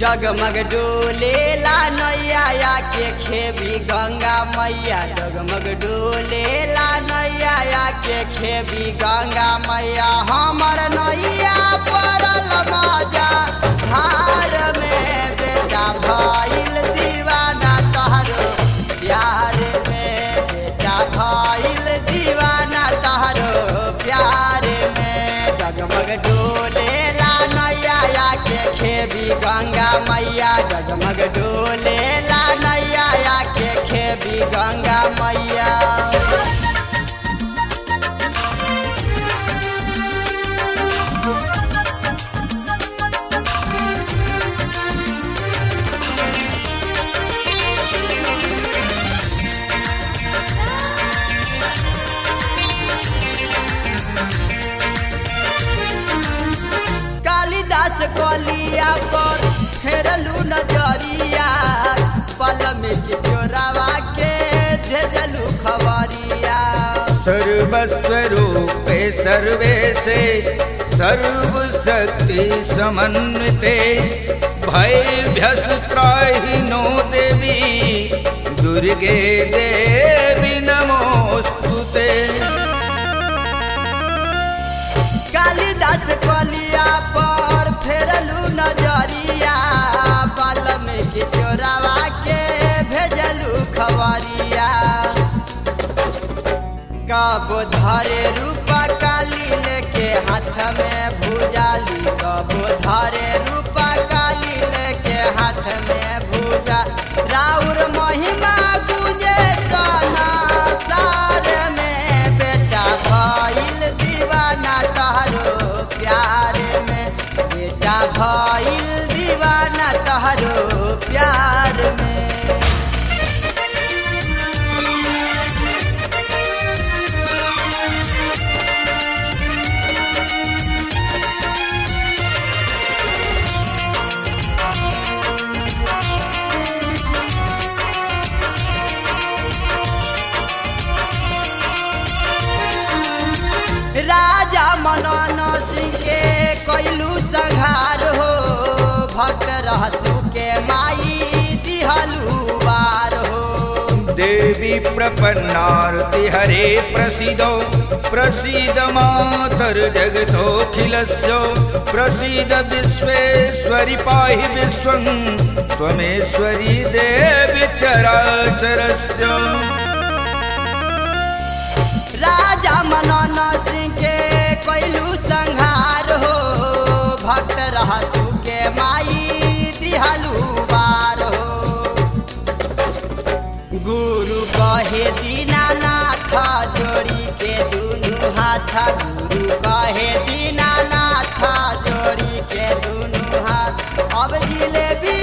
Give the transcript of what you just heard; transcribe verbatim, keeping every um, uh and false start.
जगमग डोलेला नैया के खेबी गंगा मैया जगमग डोलेला नैया के खेबी गंगा मैया हमर नैया पड़ल मजा धार में बेटा भइल दीवाना तहरो प्यार में बेटा भइल दीवाना तहरो प्यार में जगमग डोलेला नैया के खेबी गंगा मैया जगमग डोलेला नैया के खेबी गंगा मैया। कालिदास कलिया पर फेरलू नजरिया पल में चोरावा के भेजलू खबरिया। सर्वस्वरूपे सर्वेशे सर्वशक्ति समन्विते भयभ्यस्त्राहि नो देवी दुर्गे देवी नमोस्तुते। कालिदास कलिया पर फेरलू नजरिया बाल में चोरावा के भेजलू खबरिया। कब धरे रूपा काली लेके हाथ में भुजाली कब धरे रूपा काली लेके हाथ में भुजा राउर महिमा गुंजे सना सार में बेटा भइल दीवाना तहरो प्यार में बेटा भइल दीवाना तहरो प्यार में। राजा मनन सिंह के कैलू संहार हो भक्त रहसु के माई दिहलू बार हो। देवी प्रपन्नार्ति हरे प्रसीदो प्रसीद मातर जगतोऽखिलस्य प्रसीद विश्वेश्वरि पाहि विश्वं त्वमेश्वरी देवी चराचरस्य। राजा मनन सिंह के कैलू संहार हो भक्त रहसु के माई दिहलू बार हो। गुरु कहे दीनानाथ जोड़ी के दुनू हाथ गुरु कहे दीनानाथ जोड़ी के दुनू हाथ अब जिलेबी